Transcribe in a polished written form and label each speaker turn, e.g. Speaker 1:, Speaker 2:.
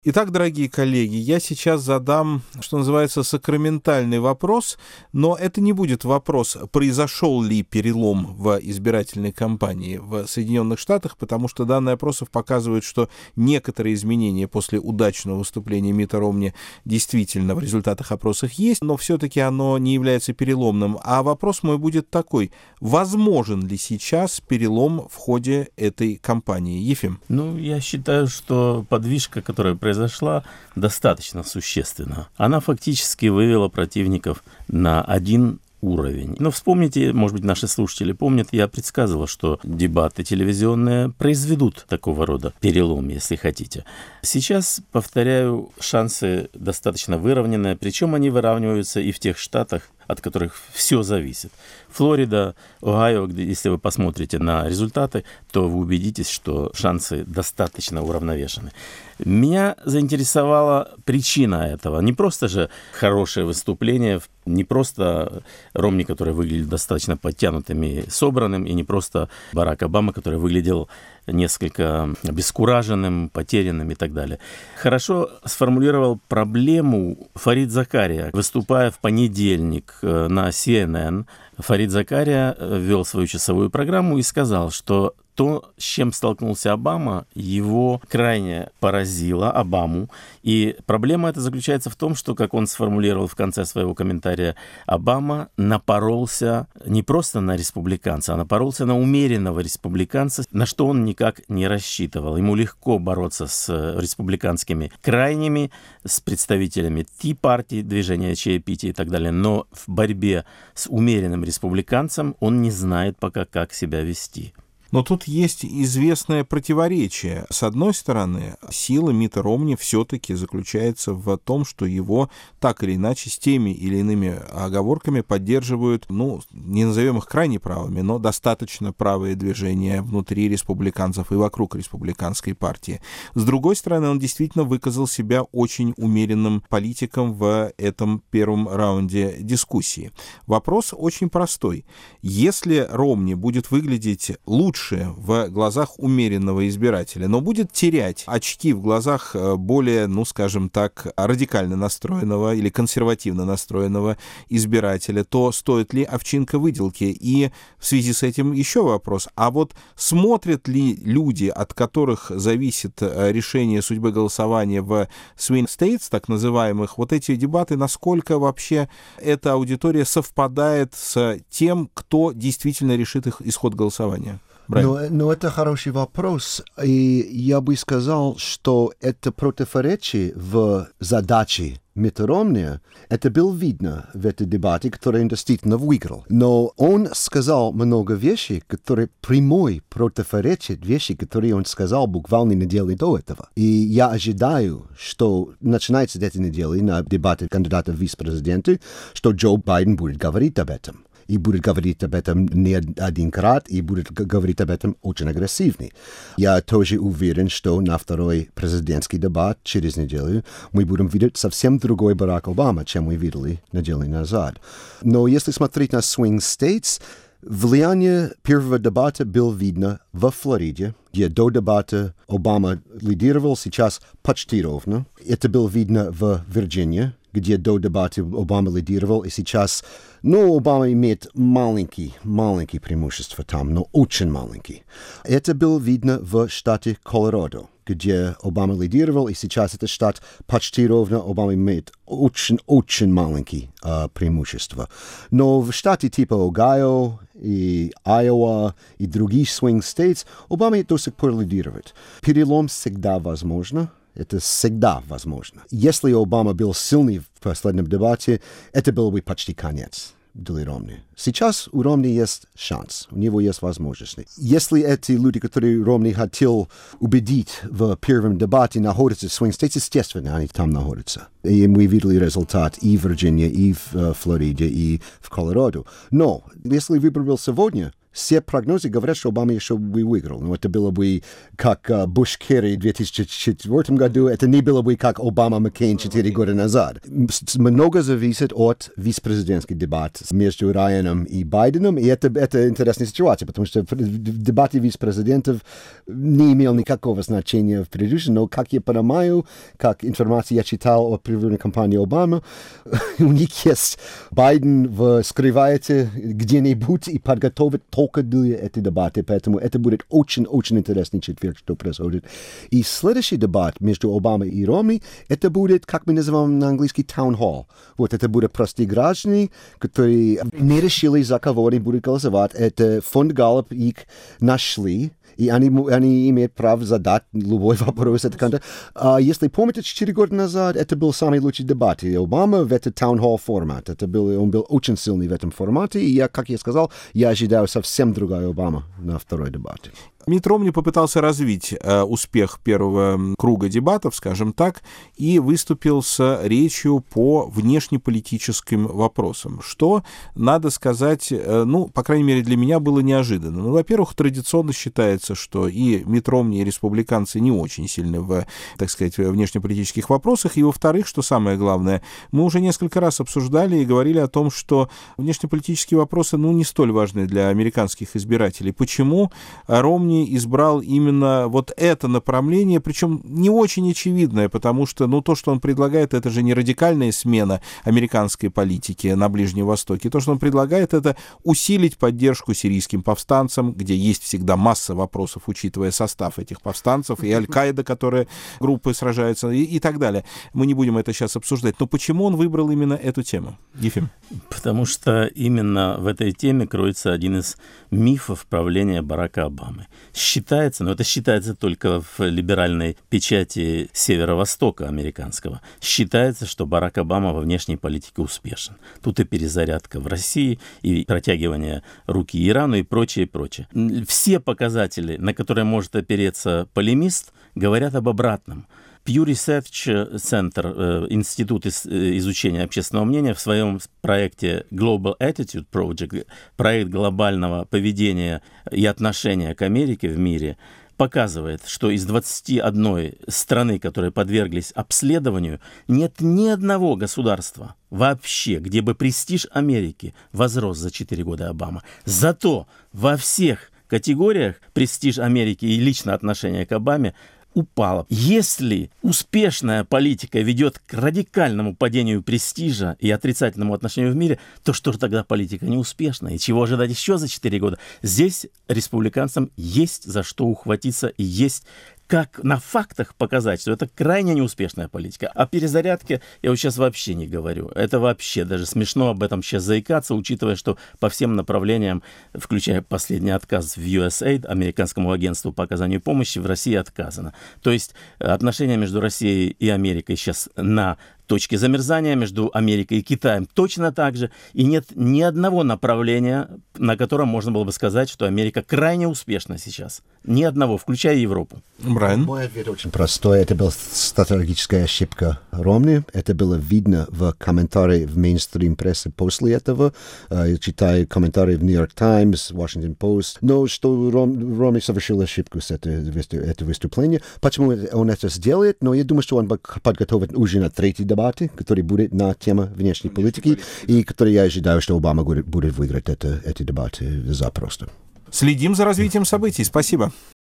Speaker 1: Итак, дорогие коллеги, я сейчас задам, что называется, сакраментальный вопрос, но это не будет вопрос, произошел ли перелом в избирательной кампании в Соединенных Штатах, потому что данные опросов показывают, что некоторые изменения после удачного выступления Митта Ромни действительно в результатах опросов есть, но все-таки оно не является переломным. А вопрос мой будет такой: возможен ли сейчас перелом в ходе этой кампании? Ефим?
Speaker 2: Я считаю, что подвижка, которая произошла, достаточно существенна. Она фактически вывела противников на один уровень. Но вспомните, может быть, наши слушатели помнят, я предсказывал, что дебаты телевизионные произведут такого рода перелом, если хотите. Сейчас, повторяю, шансы достаточно выровненные, причем они выравниваются и в тех штатах, от которых все зависит. Флорида, Огайо, если вы посмотрите на результаты, то вы убедитесь, что шансы достаточно уравновешены. Меня заинтересовала причина этого. Не просто же хорошее выступление, не просто Ромни, который выглядел достаточно подтянутым и собранным, и не просто Барак Обама, который выглядел несколько обескураженным, потерянным и так далее. Хорошо сформулировал проблему Фарид Закария. Выступая в понедельник на CNN, Фарид Закария вел свою часовую программу и сказал, что то, с чем столкнулся Обама, его крайне поразило, Обаму. И проблема эта заключается в том, что, как он сформулировал в конце своего комментария, Обама напоролся не просто на республиканца, а напоролся на умеренного республиканца, на что он никак не рассчитывал. Ему легко бороться с республиканскими крайними, с представителями Ти-партии, движения чаепития и так далее, но в борьбе с умеренным республиканцем он не знает пока, как себя вести.
Speaker 1: Но тут есть известное противоречие. С одной стороны, сила Митта Ромни все-таки заключается в том, что его так или иначе с теми или иными оговорками поддерживают, не назовем их крайне правыми, но достаточно правые движения внутри республиканцев и вокруг республиканской партии. С другой стороны, он действительно выказал себя очень умеренным политиком в этом первом раунде дискуссии. Вопрос очень простой. Если Ромни будет выглядеть лучше в глазах умеренного избирателя, но будет терять очки в глазах более, радикально настроенного или консервативно настроенного избирателя, то стоит ли овчинка выделки? И в связи с этим еще вопрос. А вот смотрят ли люди, от которых зависит решение судьбы голосования в swing states, так называемых, вот эти дебаты, насколько вообще эта аудитория совпадает с тем, кто действительно решит их исход голосования?
Speaker 3: Но это хороший вопрос, и я бы сказал, что это противоречие в задаче Митта Ромни, это было видно в этой дебате, который он действительно выиграл. Но он сказал много вещей, которые прямой противоречат вещи, которые он сказал буквально неделю до этого. И я ожидаю, что начинается с этой недели на дебате кандидата в вице-президенты, что Джо Байден будет говорить об этом. И будет говорить об этом не один раз, и будет говорить об этом очень агрессивно. Я тоже уверен, что на второй президентский дебат через неделю мы будем видеть совсем другой Барак Обама, чем мы видели неделю назад. Но если смотреть на swing states, влияние первого дебата было видно во Флориде, где до дебата Обама лидировал, сейчас почти ровно. Это было видно в Вирджинии, где до дебата Обама лидировал, и сейчас, Обама имеет маленькие преимущества там, но очень маленькие. Это было видно в штате Колорадо, где Обама лидировал, и сейчас этот штат почти ровно, Обама имеет очень маленькие преимущества. Но в штате типа Огайо и Айова и других swing states Обама до сих пор лидирует. Перелом всегда возможно. Это всегда возможно. Если Обама был сильный в последнем дебате, это был бы почти конец для Ромни. Сейчас у Ромни есть шанс, у него есть возможности. Если эти люди, которые Ромни хотел убедить в первом дебате, находятся в swing states, естественно, они там находятся. И мы видели результат и в Вирджинии, и в Флориде, и в Колорадо. Но если выбор был сегодня, все прогнозы говорят, что Обама еще бы выиграл. Но это было бы как Буш-Керри в 2004 году, это не было бы как Обама-Маккейн 4 года назад. Много зависит от вице-президентских дебатов между Райаном и Байденом, и это интересная ситуация, потому что в дебате вице-президентов не имел никакого значения в предыдущем, но, как я понимаю, как информацию я читал о предвыборной кампании Обамы, у них есть Байден скрывается где-нибудь и подготовит только для этой дебаты, поэтому это будет очень-очень интересный четверг, что происходит. И следующий дебат между Обамой и Ромни, это будет, как мы называем на английский, town hall. Вот это будут простые граждане, которые не решили, за кого они будут голосовать. Это фонд Галлоп их нашли, и они имеют право задать любой вопрос. Если помните, 4 года назад это был самый лучший дебат. И Обама в этот таун-холл формат. Он был очень сильный в этом формате. И как я сказал, я ожидаю совсем другой Обама на второй дебате.
Speaker 1: Митт Ромни попытался развить успех первого круга дебатов, скажем так, и выступил с речью по внешнеполитическим вопросам, что, надо сказать, по крайней мере, для меня было неожиданно. Во-первых, традиционно считается, что и Митт Ромни, и республиканцы не очень сильны в, так сказать, внешнеполитических вопросах, и, во-вторых, что самое главное, мы уже несколько раз обсуждали и говорили о том, что внешнеполитические вопросы, не столь важны для американских избирателей. Почему Ромни избрал именно вот это направление, причем не очень очевидное, потому что, то, что он предлагает, это же не радикальная смена американской политики на Ближнем Востоке. То, что он предлагает, это усилить поддержку сирийским повстанцам, где есть всегда масса вопросов, учитывая состав этих повстанцев, и Аль-Каида, которые группы сражаются, и так далее. Мы не будем это сейчас обсуждать. Но почему он выбрал именно эту тему? Ефим.
Speaker 2: Потому что именно в этой теме кроется один из мифов правления Барака Обамы. Считается, но это считается только в либеральной печати северо-востока американского, считается, что Барак Обама во внешней политике успешен. Тут и перезарядка в России, и протягивание руки Ирану, и прочее, прочее. Все показатели, на которые может опереться полемист, говорят об обратном. Pew Research Center, Институт изучения общественного мнения, в своем проекте Global Attitude Project, проект глобального поведения и отношения к Америке в мире, показывает, что из 21 страны, которые подверглись обследованию, нет ни одного государства вообще, где бы престиж Америки возрос за 4 года Обамы. Зато во всех категориях престиж Америки и личное отношение к Обаме упала. Если успешная политика ведет к радикальному падению престижа и отрицательному отношению в мире, то что же тогда политика неуспешная? И чего ожидать еще за 4 года? Здесь республиканцам есть за что ухватиться и есть как на фактах показать, что это крайне неуспешная политика. О перезарядке я вот сейчас вообще не говорю. Это вообще даже смешно об этом сейчас заикаться, учитывая, что по всем направлениям, включая последний отказ в USAID, американскому агентству по оказанию помощи, в России отказано. То есть отношения между Россией и Америкой сейчас на точке замерзания, между Америкой и Китаем точно так же. И нет ни одного направления, на котором можно было бы сказать, что Америка крайне успешна сейчас. Ни одного, включая Европу.
Speaker 1: Брайан?
Speaker 3: Мой ответ очень простой. Это была стратегическая ошибка Ромни. Это было видно в комментариях в мейнстрим прессе после этого. Я читаю комментарии в New York Times, Washington Post. Но что Ромни совершил ошибку с это выступление. Почему он это сделает? Но я думаю, что он подготовит уже на третий дебат, который будет на тему внешней политики, и который я ожидаю, что Обама будет выиграть эти дебаты запросто.
Speaker 1: Следим за развитием событий. Спасибо.